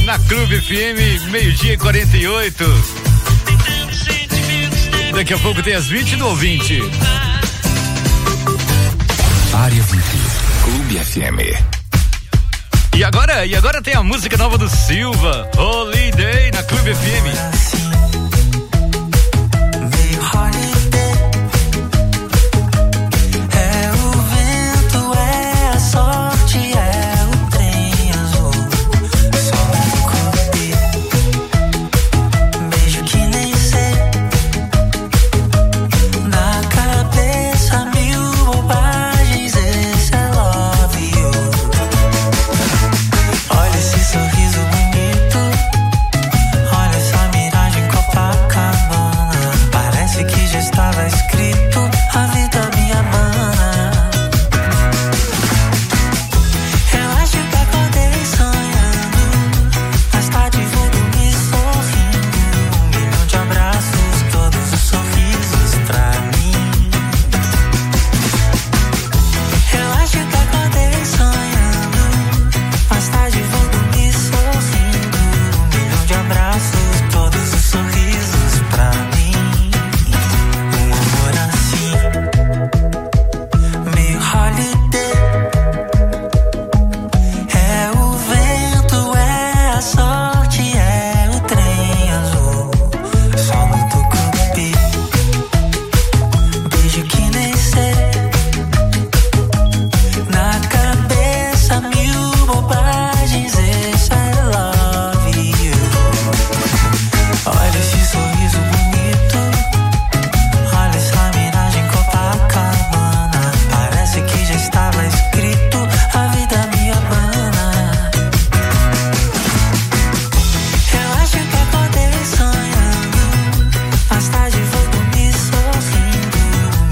na Clube FM, 12:48. Daqui a pouco tem as 20 do ouvinte. Área VIP, Clube FM. E agora tem a música nova do Silva, Holiday na Clube FM.